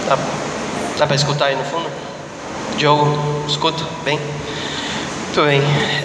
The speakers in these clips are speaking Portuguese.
Dá para escutar aí no fundo? Diogo, escuta? Bem? Muito bem.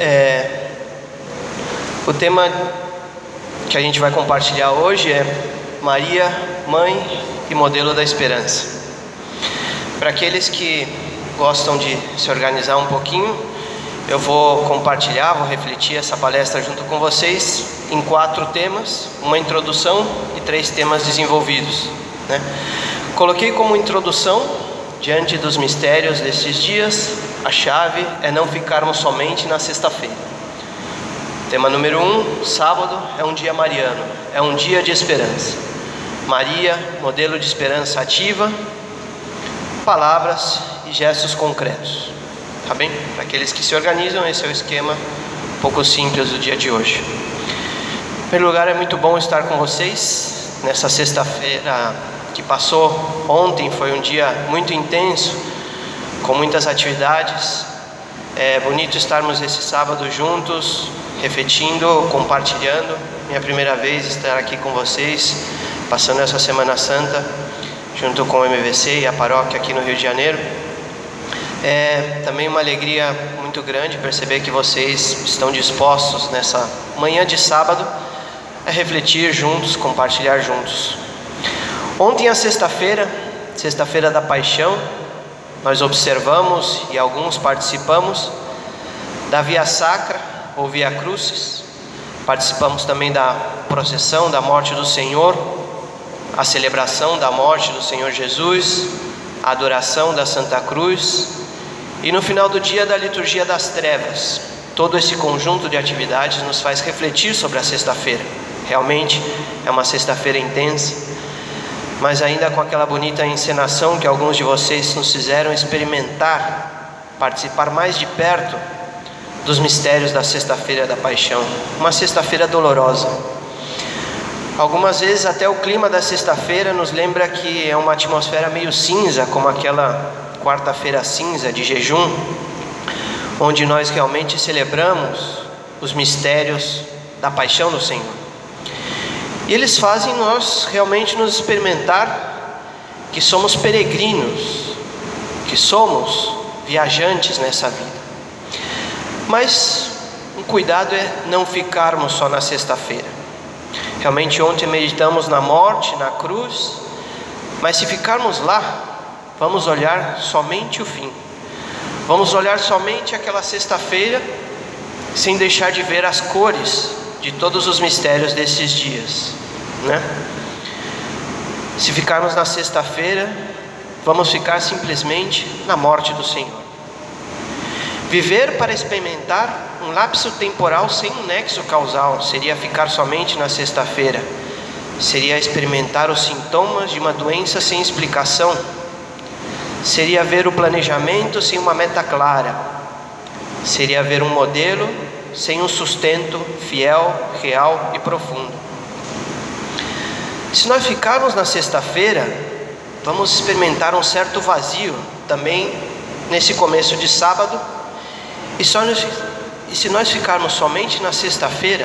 O tema que a gente vai compartilhar hoje é Maria, Mãe e Modelo da Esperança. Para aqueles que gostam de se organizar um pouquinho, eu vou refletir essa palestra junto com vocês em 4 temas, uma introdução e 3 temas desenvolvidos, né? Coloquei como introdução, diante dos mistérios desses dias, a chave é não ficarmos somente na sexta-feira. Tema número 1, sábado, é um dia mariano, é um dia de esperança. Maria, modelo de esperança ativa, palavras e gestos concretos. Tá bem? Para aqueles que se organizam, esse é o esquema um pouco simples do dia de hoje. Em primeiro lugar, é muito bom estar com vocês nessa sexta-feira que passou. Ontem foi um dia muito intenso, com muitas atividades. É bonito estarmos esse sábado juntos, refletindo, compartilhando. Minha primeira vez estar aqui com vocês, passando essa Semana Santa, junto com o MVC e a paróquia aqui no Rio de Janeiro. É também uma alegria muito grande perceber que vocês estão dispostos nessa manhã de sábado a refletir juntos, compartilhar juntos. Ontem, a sexta-feira da Paixão, nós observamos e alguns participamos da Via Sacra ou Via Crucis. Participamos também da procissão da morte do Senhor, a celebração da morte do Senhor Jesus, a adoração da Santa Cruz e no final do dia da liturgia das trevas. Todo esse conjunto de atividades nos faz refletir sobre a sexta-feira. Realmente é uma sexta-feira intensa, mas ainda com aquela bonita encenação que alguns de vocês nos fizeram experimentar, participar mais de perto dos mistérios da sexta-feira da Paixão. Uma sexta-feira dolorosa. Algumas vezes até o clima da sexta-feira nos lembra que é uma atmosfera meio cinza, como aquela quarta-feira cinza de jejum, onde nós realmente celebramos os mistérios da Paixão do Senhor. E eles fazem nós realmente nos experimentar que somos peregrinos, que somos viajantes nessa vida. Mas um cuidado é não ficarmos só na sexta-feira. Realmente ontem meditamos na morte, na cruz, mas se ficarmos lá, vamos olhar somente o fim. Vamos olhar somente aquela sexta-feira, sem deixar de ver as cores de todos os mistérios desses dias, né? Se ficarmos na sexta-feira, vamos ficar simplesmente na morte do Senhor. Viver para experimentar um lapso temporal sem um nexo causal seria ficar somente na sexta-feira. Seria experimentar os sintomas de uma doença sem explicação. Seria ver o planejamento sem uma meta clara. Seria ver um modelo sem um sustento fiel, real e profundo. Se nós ficarmos na sexta-feira, vamos experimentar um certo vazio também nesse começo de sábado. E se nós ficarmos somente na sexta-feira,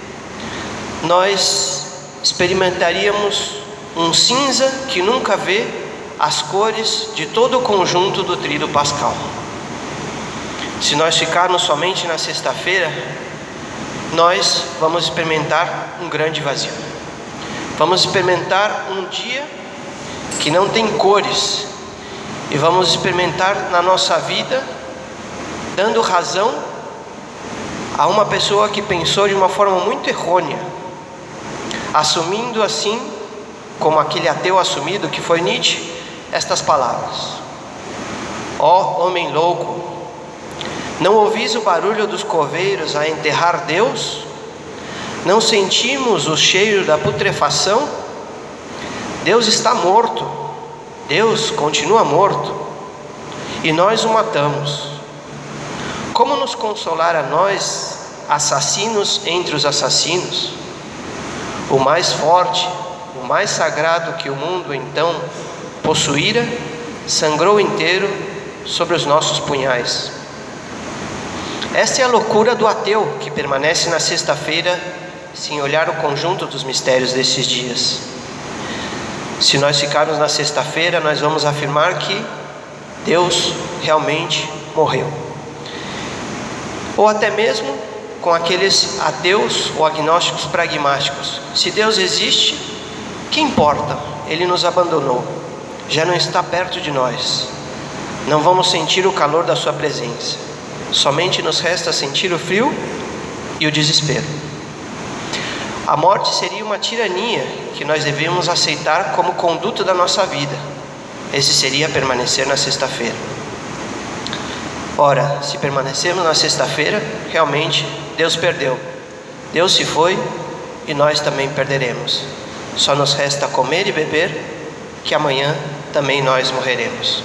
nós experimentaríamos um cinza que nunca vê as cores de todo o conjunto do tríduo pascal. Se nós ficarmos somente na sexta-feira, nós vamos experimentar um grande vazio. Vamos experimentar um dia que não tem cores, e vamos experimentar na nossa vida dando razão a uma pessoa que pensou de uma forma muito errônea, assumindo assim, como aquele ateu assumido que foi Nietzsche, estas palavras: ó homem louco, não ouvis o barulho dos coveiros a enterrar Deus? Não sentimos o cheiro da putrefação? Deus está morto, Deus continua morto, e nós o matamos. Como nos consolar a nós, assassinos entre os assassinos? O mais forte, o mais sagrado que o mundo então possuíra, sangrou inteiro sobre os nossos punhais. Esta é a loucura do ateu que permanece na sexta-feira sem olhar o conjunto dos mistérios desses dias. Se nós ficarmos na sexta-feira, nós vamos afirmar que Deus realmente morreu. Ou até mesmo com aqueles ateus ou agnósticos pragmáticos: se Deus existe, que importa? Ele nos abandonou, já não está perto de nós, não vamos sentir o calor da sua presença, somente nos resta sentir o frio e o desespero. A morte seria uma tirania que nós devemos aceitar como conduta da nossa vida. Esse seria permanecer na sexta-feira. Ora, se permanecermos na sexta-feira, realmente Deus perdeu. Deus se foi e nós também perderemos. Só nos resta comer e beber, que amanhã também nós morreremos.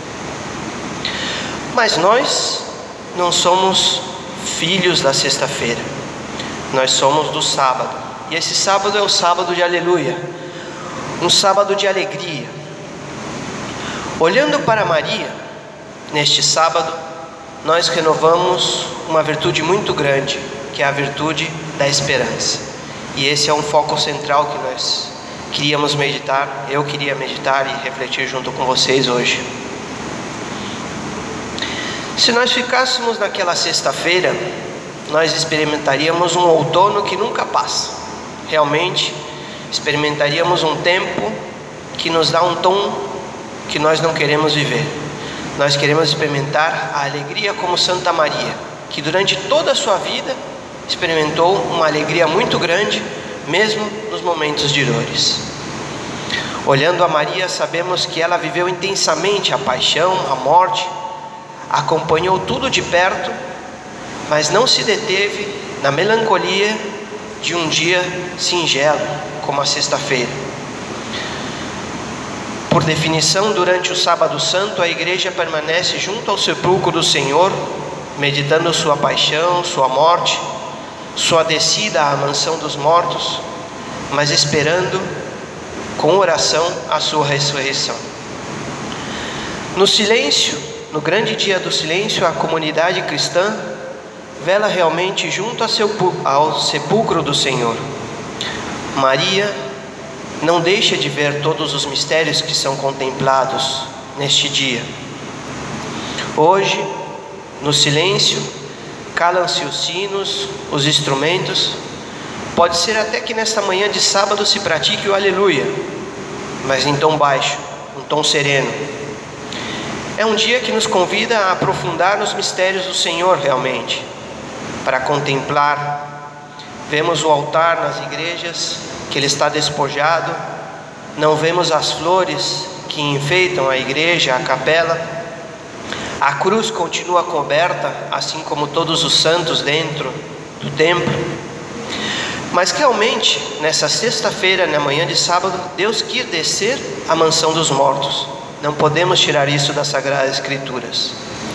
Mas nós não somos filhos da sexta-feira. Nós somos do sábado. E esse sábado é o sábado de aleluia, um sábado de alegria. Olhando para Maria, neste sábado, nós renovamos uma virtude muito grande, que é a virtude da esperança. E esse é um foco central que nós queríamos meditar, eu queria meditar e refletir junto com vocês hoje. Se nós ficássemos naquela sexta-feira, nós experimentaríamos um outono que nunca passa. Realmente, experimentaríamos um tempo que nos dá um tom que nós não queremos viver. Nós queremos experimentar a alegria como Santa Maria, que durante toda a sua vida experimentou uma alegria muito grande, mesmo nos momentos de dores. Olhando a Maria, sabemos que ela viveu intensamente a paixão, a morte, acompanhou tudo de perto, mas não se deteve na melancolia de um dia singelo, como a sexta-feira. Por definição, durante o sábado santo, a igreja permanece junto ao sepulcro do Senhor, meditando sua paixão, sua morte, sua descida à mansão dos mortos, mas esperando com oração a sua ressurreição. No silêncio, no grande dia do silêncio, a comunidade cristã vela realmente junto ao sepulcro do Senhor. Maria não deixa de ver todos os mistérios que são contemplados neste dia. Hoje, no silêncio, calam-se os sinos, os instrumentos. Pode ser até que nesta manhã de sábado se pratique o aleluia, mas em tom baixo, um tom sereno. É um dia que nos convida a aprofundar nos mistérios do Senhor realmente, para contemplar. Vemos o altar nas igrejas, que ele está despojado, não vemos as flores que enfeitam a igreja, a capela. A cruz continua coberta, assim como todos os santos dentro do templo. Mas realmente, nessa sexta-feira, na manhã de sábado, Deus quis descer à mansão dos mortos. Não podemos tirar isso das Sagradas Escrituras.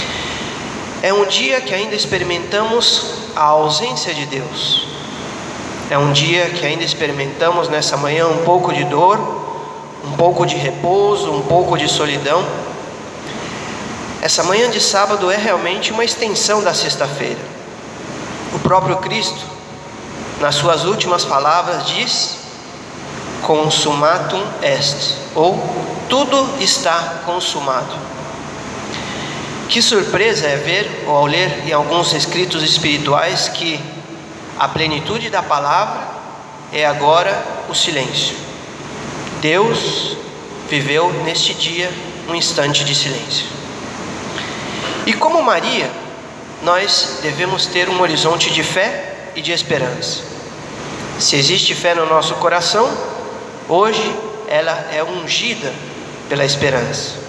É um dia que ainda experimentamos a ausência de Deus. É um dia que ainda experimentamos nessa manhã um pouco de dor, um pouco de repouso, um pouco de solidão. Essa manhã de sábado é realmente uma extensão da sexta-feira. O próprio Cristo, nas suas últimas palavras, diz: consumatum est, ou tudo está consumado. Que surpresa é ver, ou ao ler em alguns escritos espirituais, que a plenitude da palavra é agora o silêncio. Deus viveu neste dia um instante de silêncio. E como Maria, nós devemos ter um horizonte de fé e de esperança. Se existe fé no nosso coração, hoje ela é ungida pela esperança.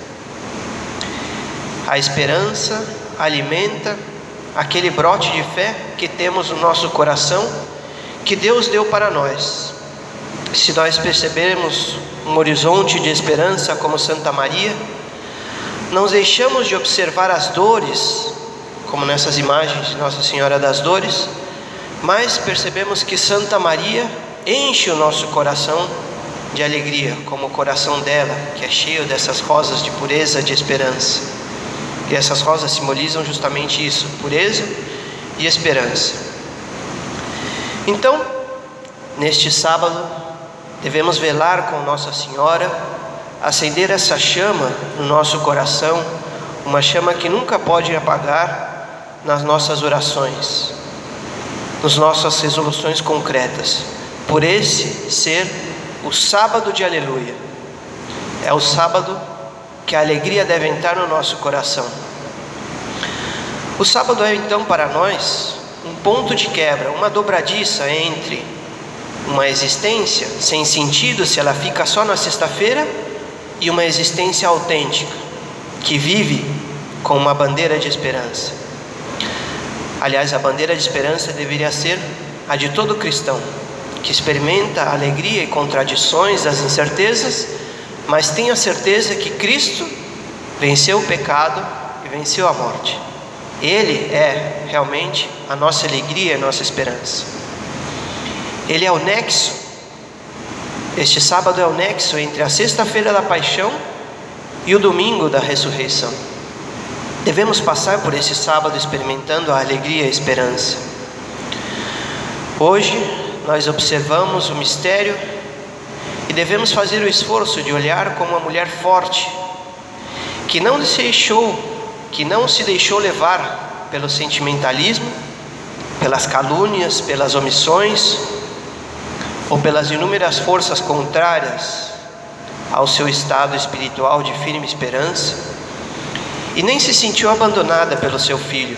A esperança alimenta aquele brote de fé que temos no nosso coração, que Deus deu para nós. Se nós percebermos um horizonte de esperança como Santa Maria, não deixamos de observar as dores, como nessas imagens de Nossa Senhora das Dores, mas percebemos que Santa Maria enche o nosso coração de alegria, como o coração dela, que é cheio dessas rosas de pureza, de esperança. E essas rosas simbolizam justamente isso, pureza e esperança. Então, neste sábado, devemos velar com Nossa Senhora, acender essa chama no nosso coração, uma chama que nunca pode apagar nas nossas orações, nas nossas resoluções concretas, por esse ser o sábado de aleluia. É o sábado que a alegria deve entrar no nosso coração. O sábado é então para nós um ponto de quebra, uma dobradiça entre uma existência sem sentido se ela fica só na sexta-feira e uma existência autêntica que vive com uma bandeira de esperança. Aliás, a bandeira de esperança deveria ser a de todo cristão, que experimenta a alegria e contradições das incertezas, mas tem a certeza que Cristo venceu o pecado e venceu a morte. Ele é realmente a nossa alegria, a nossa esperança. Ele é o nexo, este sábado é o nexo entre a sexta-feira da paixão e o domingo da ressurreição. Devemos passar por esse sábado experimentando a alegria e a esperança. Hoje nós observamos o mistério e devemos fazer o esforço de olhar como uma mulher forte, que não se deixou levar pelo sentimentalismo, pelas calúnias, pelas omissões ou pelas inúmeras forças contrárias ao seu estado espiritual de firme esperança, e nem se sentiu abandonada pelo seu filho,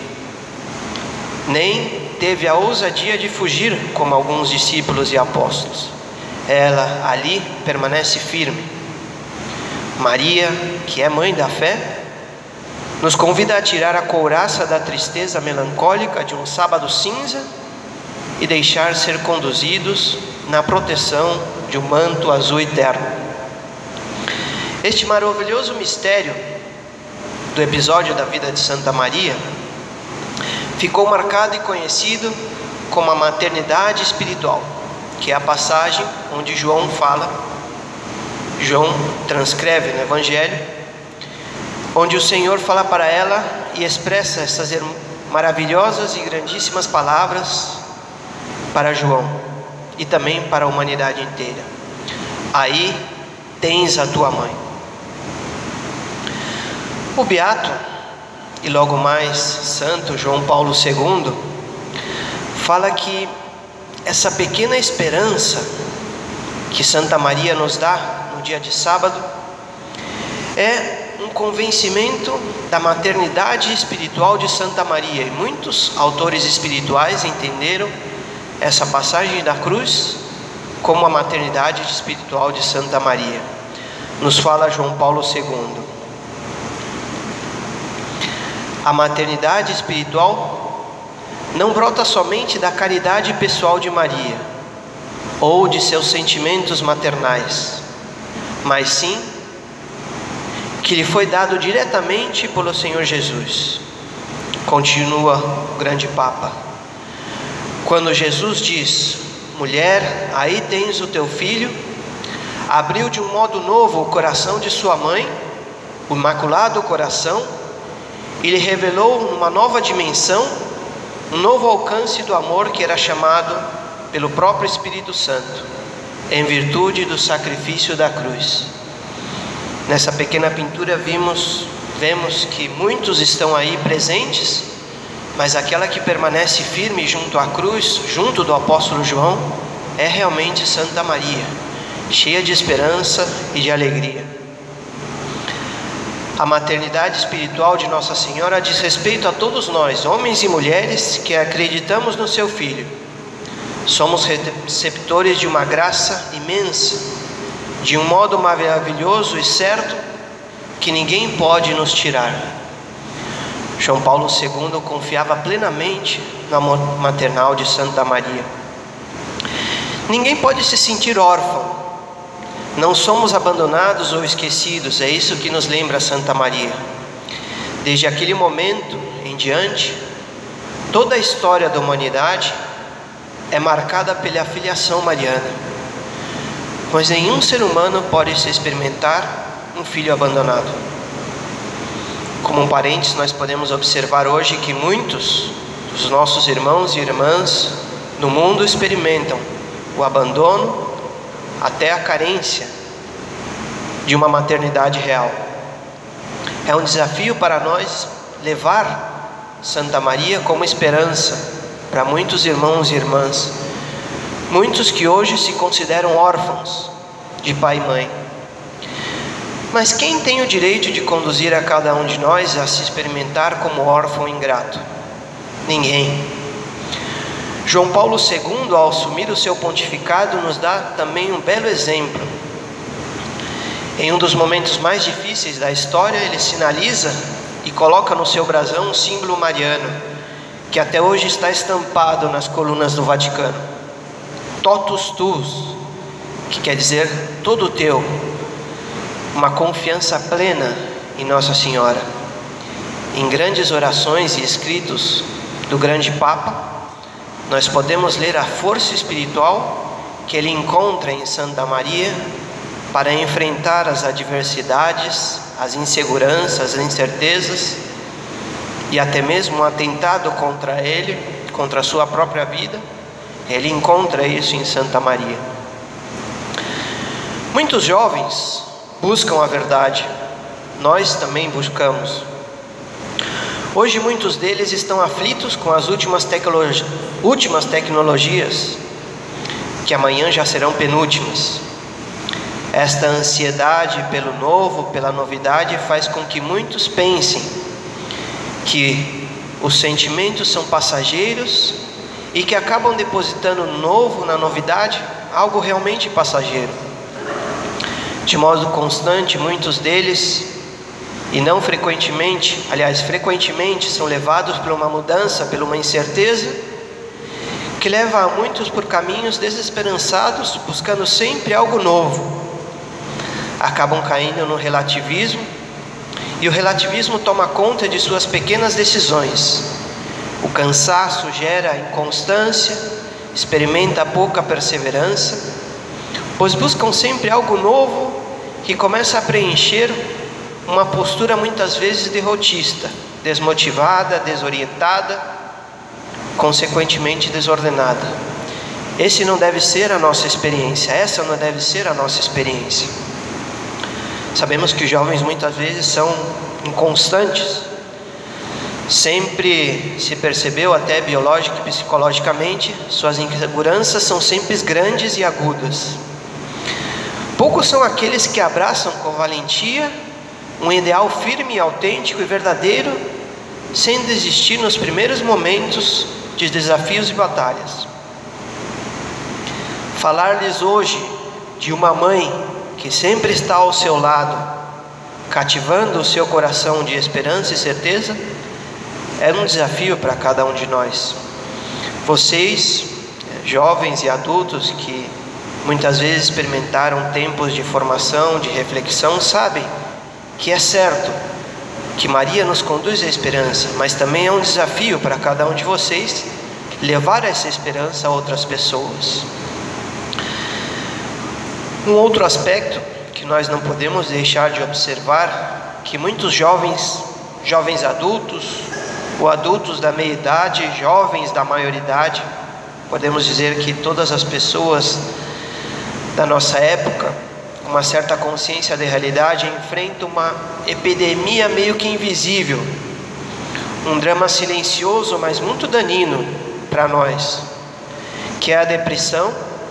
nem teve a ousadia de fugir como alguns discípulos e apóstolos. Ela ali permanece firme. Maria, que é mãe da fé, nos convida a tirar a couraça da tristeza melancólica de um sábado cinza e deixar ser conduzidos na proteção de um manto azul eterno. Este maravilhoso mistério do episódio da vida de Santa Maria ficou marcado e conhecido como a maternidade espiritual, que é a passagem onde João transcreve no Evangelho, onde o Senhor fala para ela e expressa essas maravilhosas e grandíssimas palavras para João e também para a humanidade inteira: aí tens a tua mãe. O beato e logo mais santo João Paulo II fala que essa pequena esperança que Santa Maria nos dá no dia de sábado é um convencimento da maternidade espiritual de Santa Maria, e muitos autores espirituais entenderam essa passagem da cruz como a maternidade espiritual de Santa Maria. Nos fala João Paulo II: a maternidade espiritual não brota somente da caridade pessoal de Maria ou de seus sentimentos maternais, mas sim que lhe foi dado diretamente pelo Senhor Jesus. Continua o grande Papa: quando Jesus diz: mulher, aí tens o teu filho, abriu de um modo novo o coração de sua mãe, o imaculado coração, e lhe revelou numa nova dimensão, um novo alcance do amor que era chamado pelo próprio Espírito Santo, em virtude do sacrifício da cruz. Nessa pequena pintura vemos que muitos estão aí presentes, mas aquela que permanece firme junto à cruz, junto do apóstolo João, é realmente Santa Maria, cheia de esperança e de alegria. A maternidade espiritual de Nossa Senhora diz respeito a todos nós, homens e mulheres, que acreditamos no seu Filho. Somos receptores de uma graça imensa, de um modo maravilhoso e certo, que ninguém pode nos tirar. João Paulo II confiava plenamente no amor maternal de Santa Maria. Ninguém pode se sentir órfão. Não somos abandonados ou esquecidos, é isso que nos lembra Santa Maria. Desde aquele momento em diante, toda a história da humanidade é marcada pela filiação mariana, pois nenhum ser humano pode se experimentar um filho abandonado. Como um parênteses, nós podemos observar hoje que muitos dos nossos irmãos e irmãs no mundo experimentam o abandono até a carência de uma maternidade real. É um desafio para nós levar Santa Maria como esperança para muitos irmãos e irmãs, muitos que hoje se consideram órfãos de pai e mãe. Mas quem tem o direito de conduzir a cada um de nós a se experimentar como órfão ingrato? Ninguém. João Paulo II, ao assumir o seu pontificado, nos dá também um belo exemplo. Em um dos momentos mais difíceis da história, ele sinaliza e coloca no seu brasão um símbolo mariano, que até hoje está estampado nas colunas do Vaticano. Totus tuus, que quer dizer todo teu, uma confiança plena em Nossa Senhora. Em grandes orações e escritos do grande Papa, nós podemos ler a força espiritual que ele encontra em Santa Maria para enfrentar as adversidades, as inseguranças, as incertezas e até mesmo um atentado contra ele, contra a sua própria vida. Ele encontra isso em Santa Maria. Muitos jovens buscam a verdade, nós também buscamos. Hoje muitos deles estão aflitos com as últimas tecnologias, que amanhã já serão penúltimas. Esta ansiedade pelo novo, pela novidade, faz com que muitos pensem que os sentimentos são passageiros e que acabam depositando no novo, na novidade, algo realmente passageiro. De modo constante, muitos deles, e não frequentemente, aliás, frequentemente são levados por uma mudança, por uma incerteza, que leva a muitos por caminhos desesperançados, buscando sempre algo novo. Acabam caindo no relativismo, e o relativismo toma conta de suas pequenas decisões. O cansaço gera inconstância, experimenta pouca perseverança, pois buscam sempre algo novo que começa a preencher uma postura muitas vezes derrotista, desmotivada, desorientada, consequentemente desordenada. Essa não deve ser a nossa experiência. Sabemos que os jovens muitas vezes são inconstantes. Sempre se percebeu, até biológica e psicologicamente, suas inseguranças são sempre grandes e agudas. Poucos são aqueles que abraçam com valentia um ideal firme, autêntico e verdadeiro, sem desistir nos primeiros momentos de desafios e batalhas. Falar-lhes hoje de uma mãe que sempre está ao seu lado, cativando o seu coração de esperança e certeza, é um desafio para cada um de nós. Vocês, jovens e adultos que muitas vezes experimentaram tempos de formação, de reflexão, sabem que é certo que Maria nos conduz à esperança, mas também é um desafio para cada um de vocês levar essa esperança a outras pessoas. Um outro aspecto que nós não podemos deixar de observar, que muitos jovens adultos, ou adultos da meia-idade, jovens da maioridade, podemos dizer que todas as pessoas da nossa época, com uma certa consciência da realidade, enfrentam uma epidemia meio que invisível, um drama silencioso, mas muito danino para nós, que é a depressão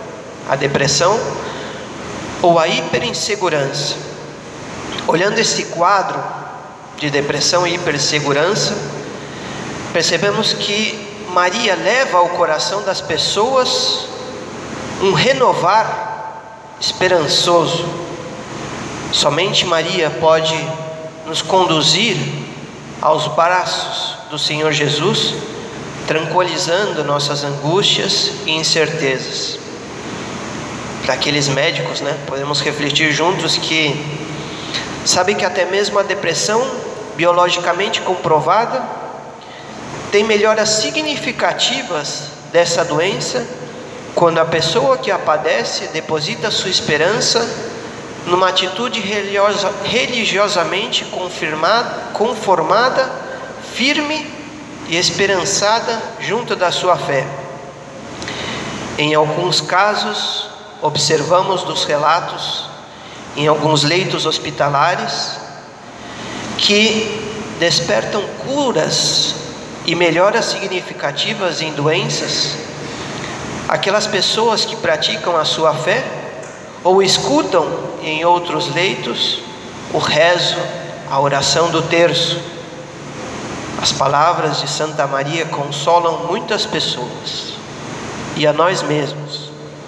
ou a hiperinsegurança. Olhando esse quadro de depressão e hipersegurança, percebemos que Maria leva ao coração das pessoas um renovar esperançoso. Somente Maria pode nos conduzir aos braços do Senhor Jesus, tranquilizando nossas angústias e incertezas. Para aqueles médicos, podemos refletir juntos que sabe que até mesmo a depressão, biologicamente comprovada, tem melhoras significativas dessa doença quando a pessoa que a padece deposita sua esperança numa atitude religiosamente conformada, firme e esperançada junto da sua fé. Em alguns casos, observamos dos relatos em alguns leitos hospitalares que despertam curas e melhoras significativas em doenças, aquelas pessoas que praticam a sua fé ou escutam em outros leitos o rezo, a oração do terço. As palavras de Santa Maria consolam muitas pessoas e a nós mesmos.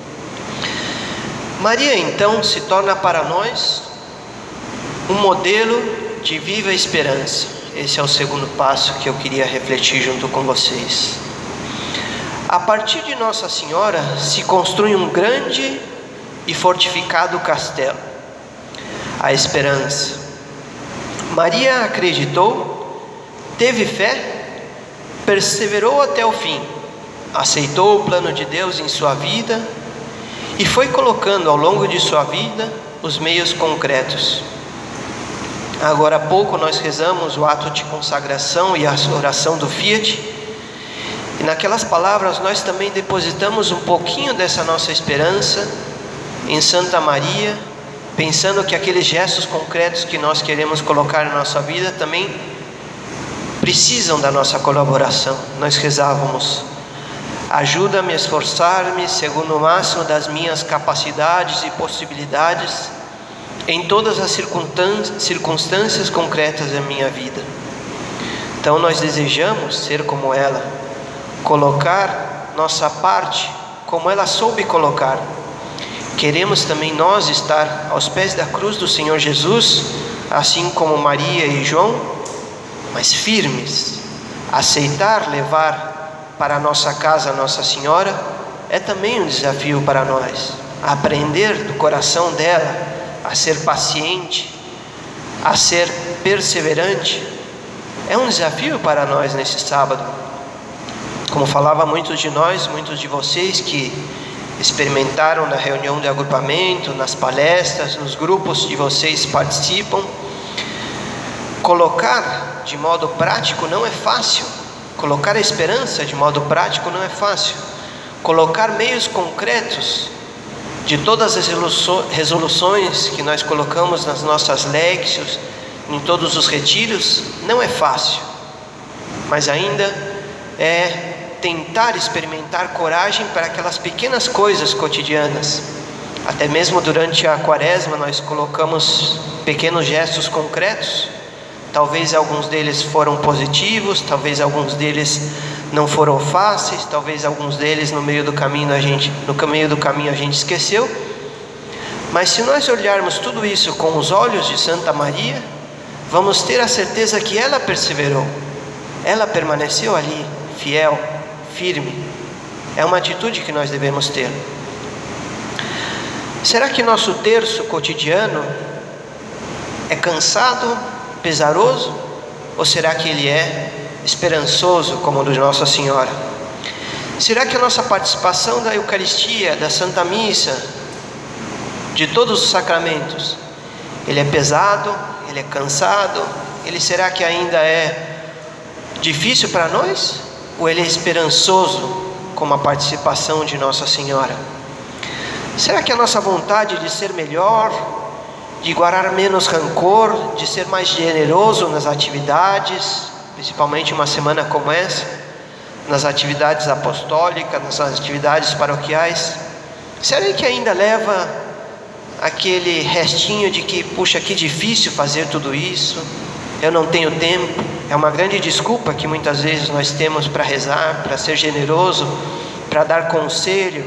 Maria então se torna para nós um modelo de viva esperança. Esse é o segundo passo que eu queria refletir junto com vocês. A partir de Nossa Senhora se construi um grande e fortificado castelo, a esperança. Maria acreditou, teve fé, perseverou até o fim, aceitou o plano de Deus em sua vida e foi colocando ao longo de sua vida os meios concretos. Agora há pouco nós rezamos o ato de consagração e a oração do Fiat, e naquelas palavras nós também depositamos um pouquinho dessa nossa esperança em Santa Maria, pensando que aqueles gestos concretos que nós queremos colocar na nossa vida também precisam da nossa colaboração. Nós rezávamos: ajuda-me a esforçar-me segundo o máximo das minhas capacidades e possibilidades em todas as circunstâncias concretas da minha vida. Então nós desejamos ser como ela, colocar nossa parte como ela soube colocar. Queremos também nós estar aos pés da cruz do Senhor Jesus, assim como Maria e João, mas firmes. Aceitar levar para a nossa casa Nossa Senhora é também um desafio para nós. Aprender do coração dela a ser paciente, a ser perseverante, é um desafio para nós nesse sábado. Como falava muitos de nós, muitos de vocês que experimentaram na reunião de agrupamento, nas palestras, nos grupos de vocês participam, colocar de modo prático não é fácil. Colocar a esperança de modo prático não é fácil. Colocar meios concretos de todas as resoluções que nós colocamos nas nossas léxios, em todos os retiros, não é fácil. Mas ainda é tentar experimentar coragem para aquelas pequenas coisas cotidianas. Até mesmo durante a quaresma nós colocamos pequenos gestos concretos. Talvez alguns deles foram positivos, talvez alguns deles não foram fáceis, talvez alguns deles no meio do caminho a gente esqueceu. Mas se nós olharmos tudo isso com os olhos de Santa Maria, vamos ter a certeza que ela perseverou, ela permaneceu ali, fiel, firme. É uma atitude que nós devemos ter. Será que nosso terço cotidiano é cansado, pesaroso, ou será que ele é esperançoso como o de Nossa Senhora? Será que a nossa participação da Eucaristia, da Santa Missa, de todos os sacramentos, ele é pesado, ele é cansado, ele será que ainda é difícil para nós? Ou ele é esperançoso como a participação de Nossa Senhora? Será que a nossa vontade de ser melhor, de guardar menos rancor, de ser mais generoso nas atividades, principalmente uma semana como essa, nas atividades apostólicas, nas atividades paroquiais, será que ainda leva aquele restinho de que, puxa, que difícil fazer tudo isso, eu não tenho tempo? É uma grande desculpa que muitas vezes nós temos para rezar, para ser generoso, para dar conselho.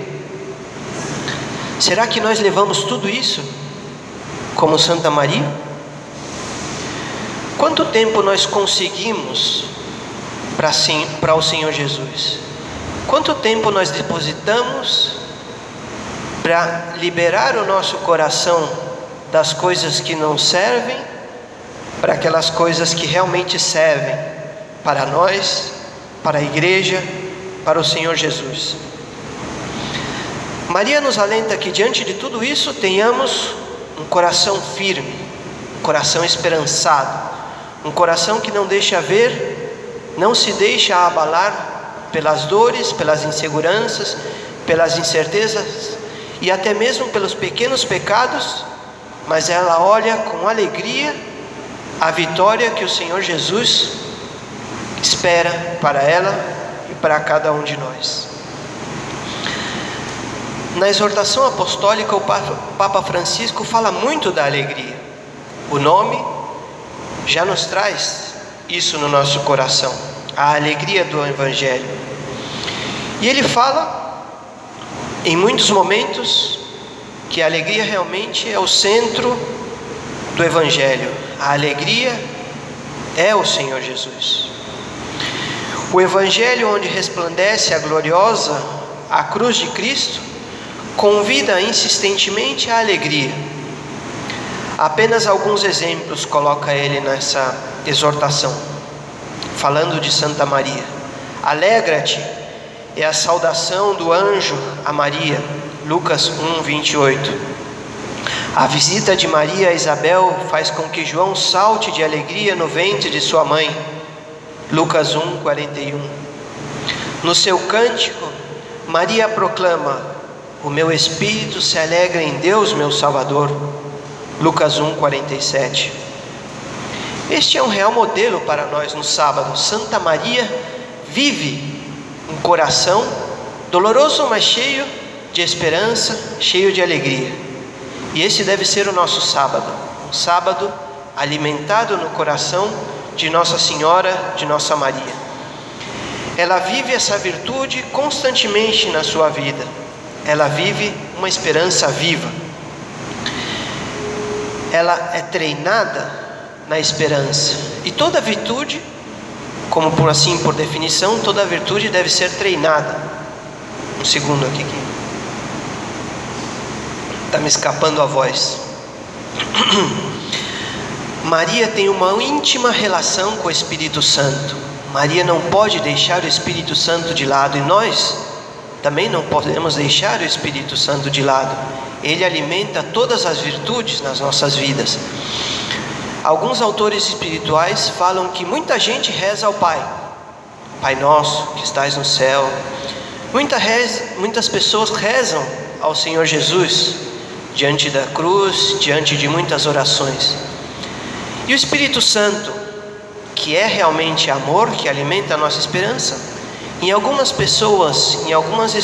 Será que nós levamos tudo isso como Santa Maria? Quanto tempo nós conseguimos para o Senhor Jesus? Quanto tempo nós depositamos para liberar o nosso coração das coisas que não servem, para aquelas coisas que realmente servem para nós, para a igreja, para o Senhor Jesus? Maria nos alenta que diante de tudo isso tenhamos um coração firme, um coração esperançado, um coração que não deixa ver, não se deixa abalar pelas dores, pelas inseguranças, pelas incertezas e até mesmo pelos pequenos pecados, mas ela olha com alegria a vitória que o Senhor Jesus espera para ela e para cada um de nós. Na exortação apostólica, o Papa Francisco fala muito da alegria. O nome já nos traz isso no nosso coração, a alegria do Evangelho. E ele fala, em muitos momentos, que a alegria realmente é o centro do Evangelho. A alegria é o Senhor Jesus. O Evangelho onde resplandece a gloriosa, a cruz de Cristo, convida insistentemente à alegria. Apenas alguns exemplos coloca ele nessa exortação, falando de Santa Maria. Alegra-te é a saudação do anjo a Maria, Lucas 1:28. A visita de Maria a Isabel faz com que João salte de alegria no ventre de sua mãe, Lucas 1:41. No seu cântico, Maria proclama: o meu espírito se alegra em Deus, meu Salvador, Lucas 1:47. Este é um real modelo para nós no sábado. Santa Maria vive um coração doloroso, mas cheio de esperança, cheio de alegria. E esse deve ser o nosso sábado, um sábado alimentado no coração de Nossa Senhora, de Nossa Maria. Ela vive essa virtude constantemente na sua vida. Ela vive uma esperança viva. Ela é treinada na esperança. E toda virtude, como por definição, toda virtude deve ser treinada. Um segundo aqui que está me escapando a voz. Maria tem uma íntima relação com o Espírito Santo. Maria não pode deixar o Espírito Santo de lado, e nós também não podemos deixar o Espírito Santo de lado. Ele alimenta todas as virtudes nas nossas vidas. Alguns autores espirituais falam que muita gente reza ao Pai. Pai nosso que estais no céu. Muitas pessoas rezam ao Senhor Jesus diante da cruz, diante de muitas orações. E o Espírito Santo, que é realmente amor, que alimenta a nossa esperança, em algumas pessoas, em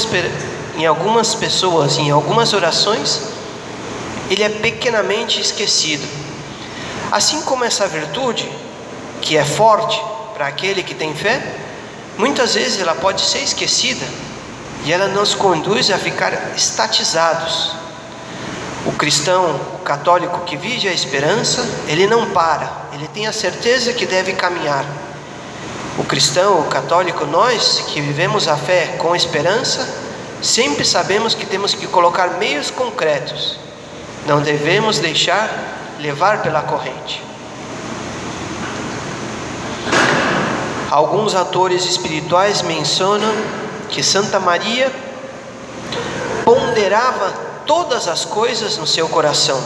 algumas orações, ele é pequenamente esquecido. Assim como essa virtude, que é forte para aquele que tem fé, muitas vezes ela pode ser esquecida e ela nos conduz a ficar estatizados. O cristão, o católico que vive a esperança, ele não para, ele tem a certeza que deve caminhar. O cristão, o católico, nós que vivemos a fé com esperança, sempre sabemos que temos que colocar meios concretos. Não devemos deixar levar pela corrente. Alguns autores espirituais mencionam que Santa Maria ponderava todas as coisas no seu coração.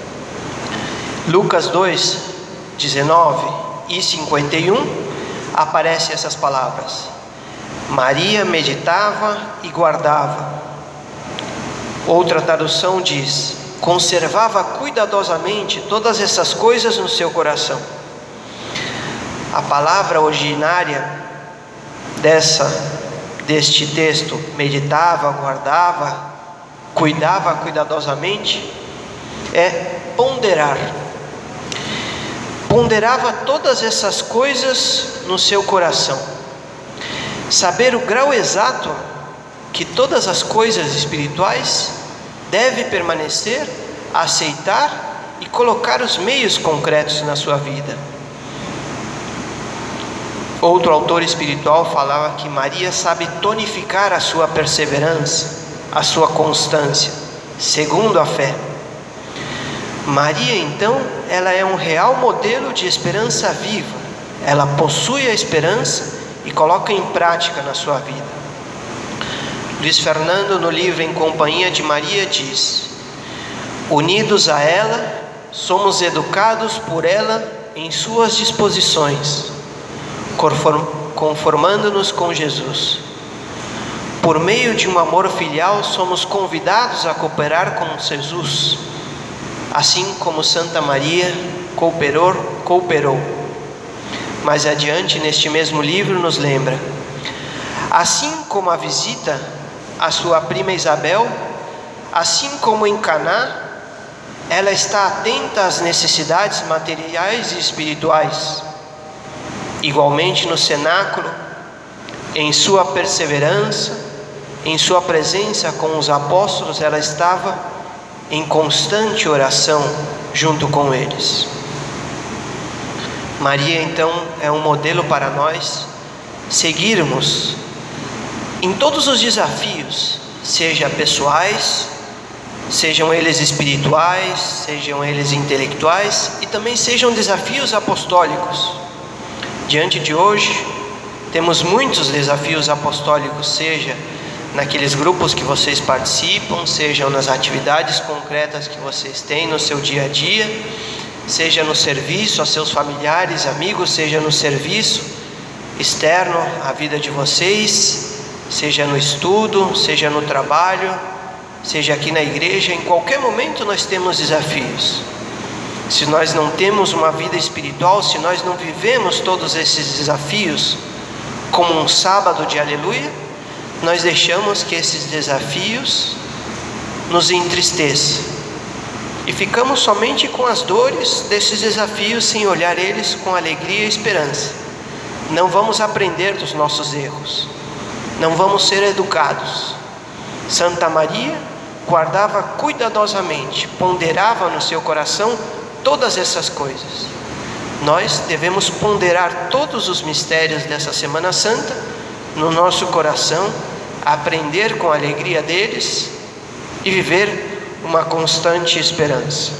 Lucas 2:19 e 51 aparecem essas palavras: Maria meditava e guardava. Outra tradução diz: conservava cuidadosamente todas essas coisas no seu coração. A palavra originária deste texto, meditava, guardava, cuidava cuidadosamente, é ponderar. Ponderava todas essas coisas no seu coração. Saber o grau exato que todas as coisas espirituais deve permanecer, aceitar e colocar os meios concretos na sua vida. Outro autor espiritual falava que Maria sabe tonificar a sua perseverança, a sua constância, segundo a fé. Maria, então, ela é um real modelo de esperança viva. Ela possui a esperança e coloca em prática na sua vida. Luiz Fernando, no livro Em Companhia de Maria, diz: unidos a ela, somos educados por ela em suas disposições, conformando-nos com Jesus. Por meio de um amor filial, somos convidados a cooperar com Jesus, assim como Santa Maria cooperou. Mais adiante, neste mesmo livro, nos lembra: assim como a visita à sua prima Isabel, assim como em Caná, ela está atenta às necessidades materiais e espirituais. Igualmente no cenáculo, em sua perseverança, em sua presença com os apóstolos, ela estava em constante oração junto com eles. Maria, então, é um modelo para nós seguirmos em todos os desafios, seja pessoais, sejam eles espirituais, sejam eles intelectuais, e também sejam desafios apostólicos. Diante de hoje, temos muitos desafios apostólicos, seja naqueles grupos que vocês participam, sejam nas atividades concretas que vocês têm no seu dia a dia, seja no serviço a seus familiares, amigos, seja no serviço externo à vida de vocês, seja no estudo, seja no trabalho, seja aqui na igreja. Em qualquer momento nós temos desafios. Se nós não temos uma vida espiritual, se nós não vivemos todos esses desafios como um sábado de aleluia, nós deixamos que esses desafios nos entristeçam e ficamos somente com as dores desses desafios, sem olhar eles com alegria e esperança. Não vamos aprender dos nossos erros, não vamos ser educados. Santa Maria guardava cuidadosamente, ponderava no seu coração todas essas coisas. Nós devemos ponderar todos os mistérios dessa Semana Santa no nosso coração, aprender com a alegria deles e viver uma constante esperança.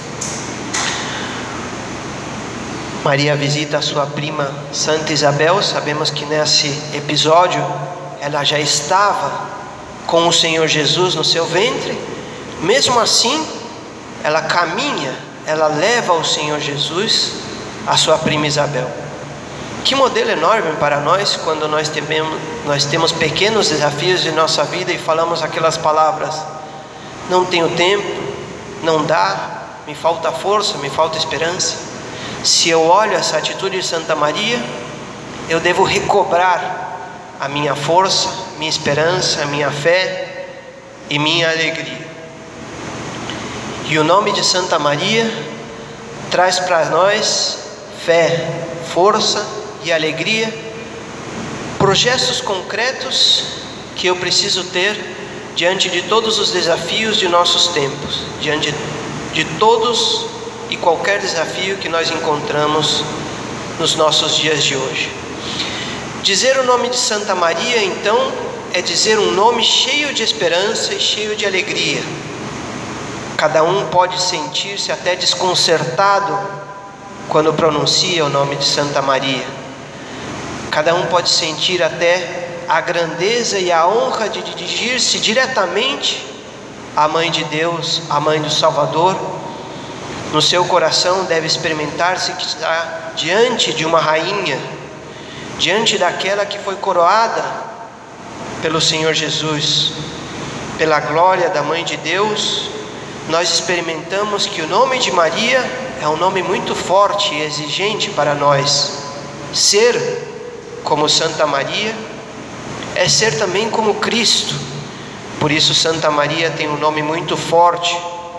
Maria visita a sua prima Santa Isabel. Sabemos que nesse episódio ela já estava com o Senhor Jesus no seu ventre. Mesmo assim, ela caminha, ela leva o Senhor Jesus à sua prima Isabel. Que modelo enorme para nós quando nós temos pequenos desafios de nossa vida e falamos aquelas palavras: não tenho tempo, não dá, me falta força, me falta esperança. Se eu olho essa atitude de Santa Maria, eu devo recobrar a minha força, minha esperança, minha fé e minha alegria. E o nome de Santa Maria traz para nós fé, força e alegria, por gestos concretos que eu preciso ter diante de todos os desafios de nossos tempos, diante de todos e qualquer desafio que nós encontramos nos nossos dias de hoje. Dizer o nome de Santa Maria, então, é dizer um nome cheio de esperança e cheio de alegria. Cada um pode sentir-se até desconcertado quando pronuncia o nome de Santa Maria. Cada um pode sentir até a grandeza e a honra de dirigir-se diretamente à Mãe de Deus, à Mãe do Salvador. No seu coração deve experimentar-se que está diante de uma rainha, diante daquela que foi coroada pelo Senhor Jesus. Pela glória da Mãe de Deus, nós experimentamos que o nome de Maria é um nome muito forte e exigente para nós. Ser como Santa Maria é ser também como Cristo. Por isso Santa Maria tem um nome muito forte.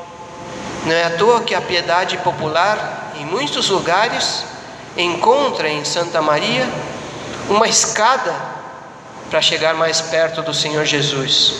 Não é à toa que a piedade popular, em muitos lugares, encontra em Santa Maria uma escada para chegar mais perto do Senhor Jesus.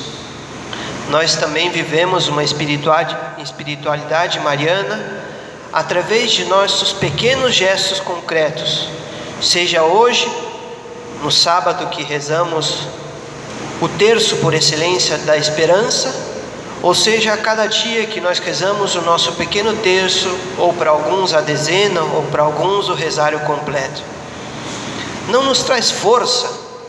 Nós também vivemos uma espiritualidade mariana através de nossos pequenos gestos concretos, seja hoje, no sábado que rezamos o terço por excelência da esperança, ou seja, a cada dia que nós rezamos o nosso pequeno terço, ou para alguns a dezena, ou para alguns o rosário completo. Não nos traz força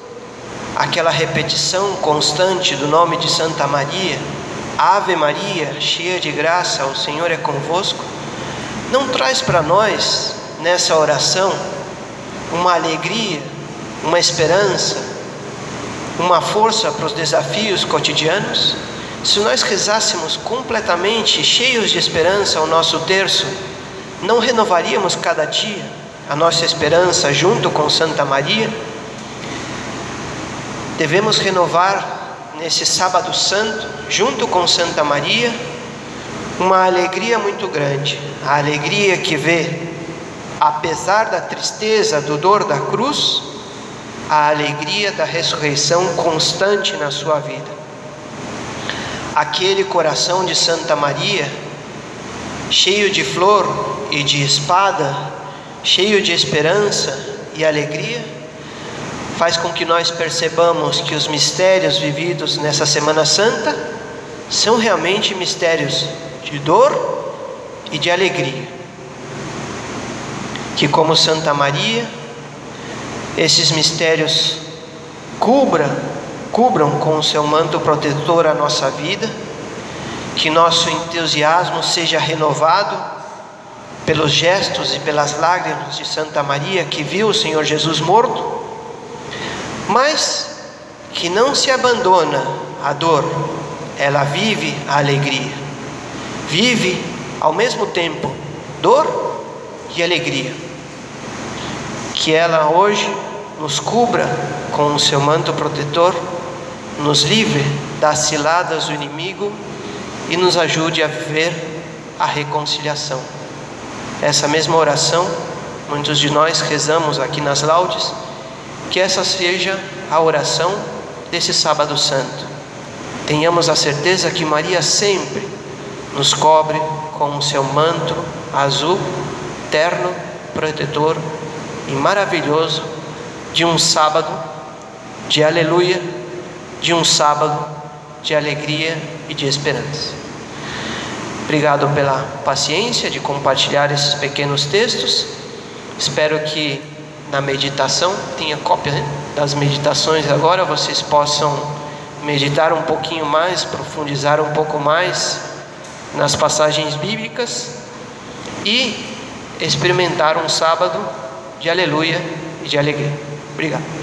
aquela repetição constante do nome de Santa Maria, Ave Maria, cheia de graça, o Senhor é convosco? Não traz para nós, nessa oração, uma alegria, uma esperança, uma força para os desafios cotidianos, se nós rezássemos completamente, cheios de esperança, o nosso terço, não renovaríamos cada dia a nossa esperança junto com Santa Maria? Devemos renovar nesse sábado santo, junto com Santa Maria, uma alegria muito grande, a alegria que vê, apesar da tristeza, do dor da cruz, a alegria da ressurreição constante na sua vida. Aquele coração de Santa Maria, cheio de flor e de espada, cheio de esperança e alegria, faz com que nós percebamos que os mistérios vividos nessa Semana Santa são realmente mistérios de dor e de alegria. Que, como Santa Maria, esses mistérios cubram com o seu manto protetor a nossa vida, que nosso entusiasmo seja renovado pelos gestos e pelas lágrimas de Santa Maria, que viu o Senhor Jesus morto, mas que não se abandona à dor, ela vive a alegria, vive ao mesmo tempo dor e alegria. Que ela hoje nos cubra com o seu manto protetor, nos livre das ciladas do inimigo e nos ajude a viver a reconciliação. Essa mesma oração, muitos de nós rezamos aqui nas laudes, que essa seja a oração desse sábado santo. Tenhamos a certeza que Maria sempre nos cobre com o seu manto azul, terno, protetor e maravilhoso, de um sábado de aleluia, de um sábado de alegria e de esperança. Obrigado pela paciência de compartilhar esses pequenos textos. Espero que na meditação, tenha cópia das meditações agora, vocês possam meditar um pouquinho mais, profundizar um pouco mais nas passagens bíblicas e experimentar um sábado de aleluia e de alegria. Obrigado.